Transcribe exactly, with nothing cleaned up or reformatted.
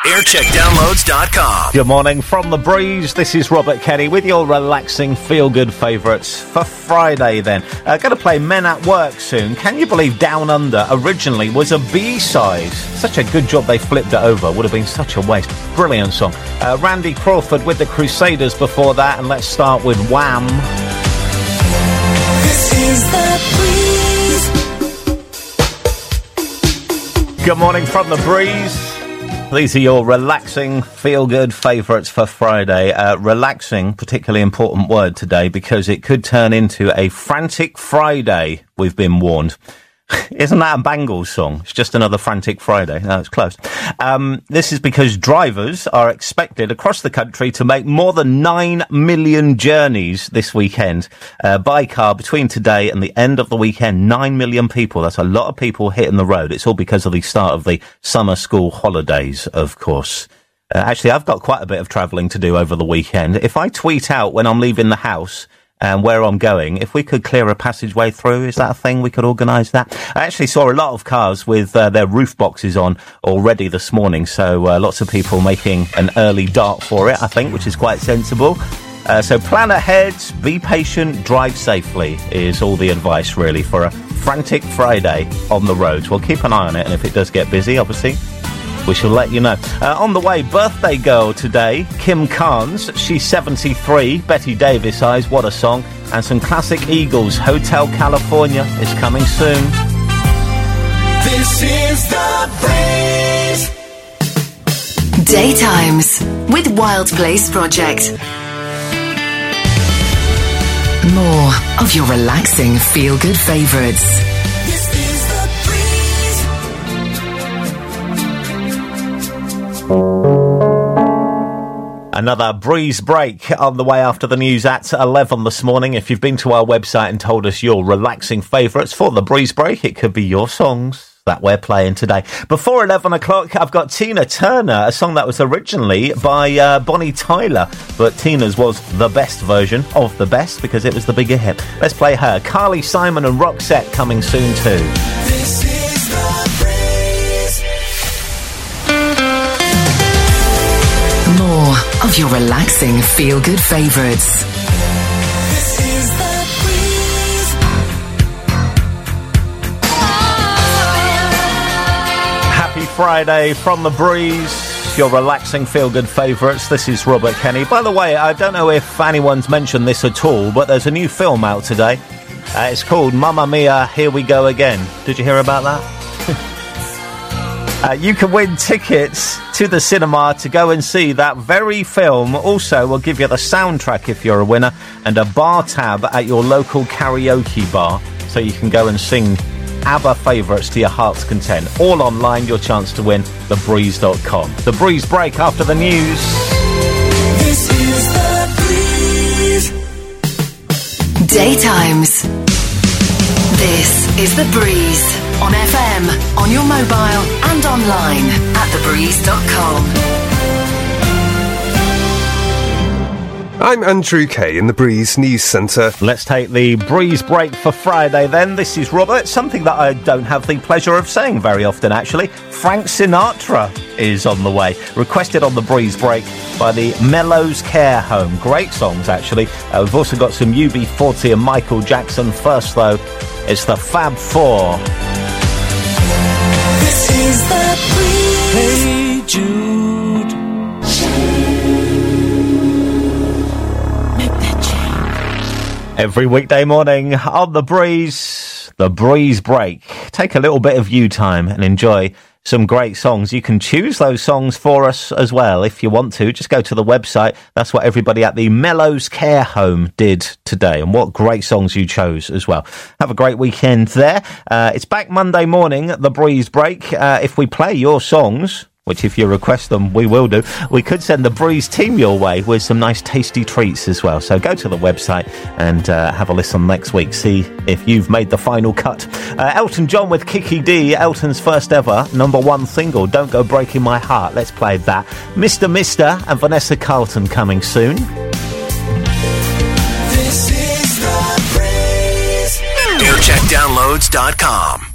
aircheck downloads dot com. Good morning from The Breeze. This is Robert Kenny with your relaxing feel-good favourites for Friday then. Uh, going to play Men at Work soon. Can you believe Down Under originally was a B-side? Such a good job they flipped it over. Would have been such a waste. Brilliant song. Uh, Randy Crawford with the Crusaders before that, and let's start with Wham. This is The Breeze. Good morning from The Breeze. These are your relaxing, feel-good favourites for Friday. Uh, relaxing, particularly important word today because it could turn into a frantic Friday, we've been warned. Isn't that a Bangles song? It's just another Frantic Friday. No, it's close. Um, this is because drivers are expected across the country to make more than nine million journeys this weekend uh, by car between today and the end of the weekend. Nine million people. That's a lot of people hitting the road. It's all because of the start of the summer school holidays, of course. Uh, actually, I've got quite a bit of travelling to do over the weekend. If I tweet out when I'm leaving the house and where I'm going, if we could clear a passageway through, is that a thing? We could organise that. I actually saw a lot of cars with uh, their roof boxes on already this morning, so uh, lots of people making an early dart for it, I think, which is quite sensible. Uh, so plan ahead, be patient, drive safely is all the advice, really, for a frantic Friday on the roads. We'll keep an eye on it, and if it does get busy, obviously, we shall let you know. Uh, on the way, birthday girl today, Kim Carnes. She's seventy-three. Betty Davis eyes, what a song. And some classic Eagles. Hotel California is coming soon. This is The Breeze. Daytimes with Wild Place Project. More of your relaxing feel-good favourites. This is The Breeze. Another breeze break on the way after the news at eleven this morning. If you've been to our website and told us your relaxing favourites for the breeze break, it could be your songs that we're playing today. Before eleven o'clock, I've got Tina Turner, a song that was originally by uh, Bonnie Tyler, but Tina's was the best version of the best because it was the bigger hit. Let's play her. Carly Simon and Roxette coming soon too. This is The Breeze. More of your relaxing feel-good favourites. This is The Breeze. Happy Friday from The Breeze, your relaxing feel-good favourites. This is Robert Kenny. By the way, I don't know if anyone's mentioned this at all, but there's a new film out today. Uh, it's called Mamma Mia, Here We Go Again. Did you hear about that? Uh, you can win tickets to the cinema to go and see that very film. Also, we'll give you the soundtrack if you're a winner and a bar tab at your local karaoke bar so you can go and sing ABBA favourites to your heart's content. All online, your chance to win, the breeze dot com. The Breeze break after the news. This is The Breeze. Daytimes. This is The Breeze. On F M, on your mobile and online at the breeze dot com. I'm Andrew Kay in the Breeze News Centre. Let's take the breeze break for Friday then. This is Robert. Something that I don't have the pleasure of saying very often, actually. Frank Sinatra is on the way. Requested on the breeze break by the Mellows Care Home. Great songs, actually. Uh, we've also got some U B forty and Michael Jackson. First, though, it's the Fab Four. This is The Breeze. Hey Jude. Make that change. Every weekday morning on The Breeze, the Breeze break. Take a little bit of you time and enjoy some great songs. You can choose those songs for us as well if you want to. Just go to the website. That's what everybody at the Mellows Care Home did today, and what great songs you chose as well. Have a great weekend there. Uh, it's back Monday morning, the Breeze break. Uh, if we play your songs, which if you request them, we will do, we could send the Breeze team your way with some nice tasty treats as well. So go to the website and uh, have a listen next week. See if you've made the final cut. Uh, Elton John with Kiki D, Elton's first ever number one single, Don't Go Breaking My Heart. Let's play that. Mister Mister and Vanessa Carlton coming soon. This is The Breeze. aircheck downloads dot com.